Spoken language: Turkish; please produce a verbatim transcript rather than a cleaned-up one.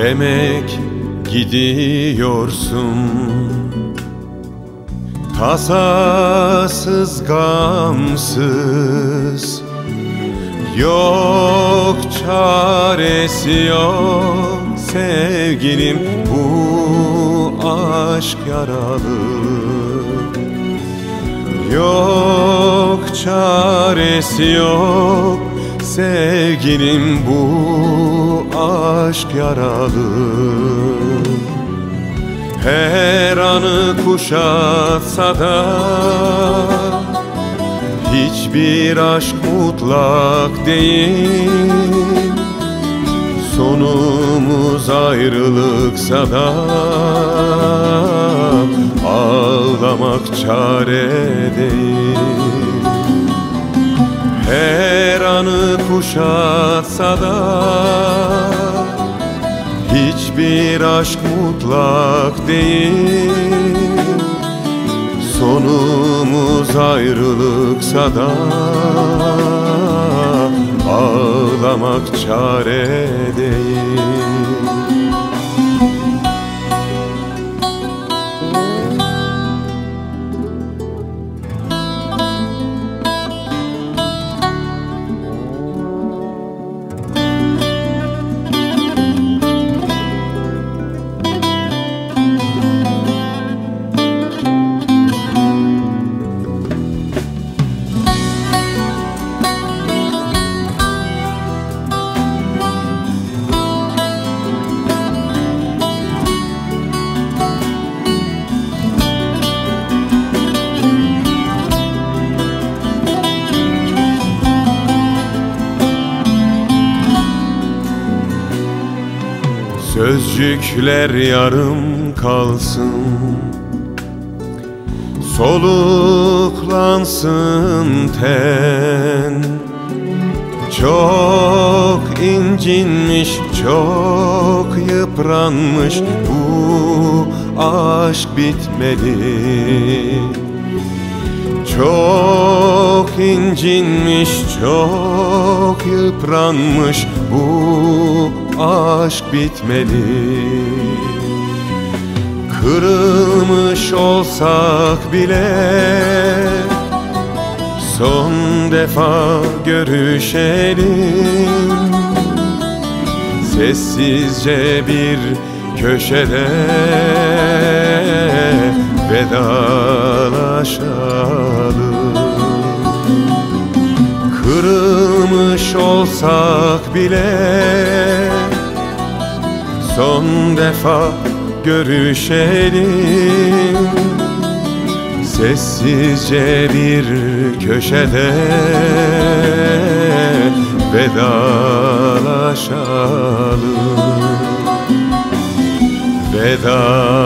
Demek gidiyorsun, tasasız gamsız. Yok çaresi yok sevgilim, bu aşk yaralı. Yok çaresi yok sevgilim, bu aşk yaralı. Her anı kuşatsa da hiçbir aşk mutlak değil. Sonumuz ayrılıksa da ağlamak çare değil. Her anı kuşatsa da hiçbir aşk mutlak değil. Sonumuz ayrılıksa da ağlamak çare değil. Sözcükler yarım kalsın, soluklansın ten. Çok incinmiş, çok yıpranmış, bu aşk bitmeli. Çok incinmiş, çok yıpranmış, bu aşk bitmeli. Kırılmış olsak bile son defa görüşelim. Sessizce bir köşede vedalaşalım. Kırılmış olsak bile son defa görüşelim. Sessizce bir köşede vedalaşalım. Veda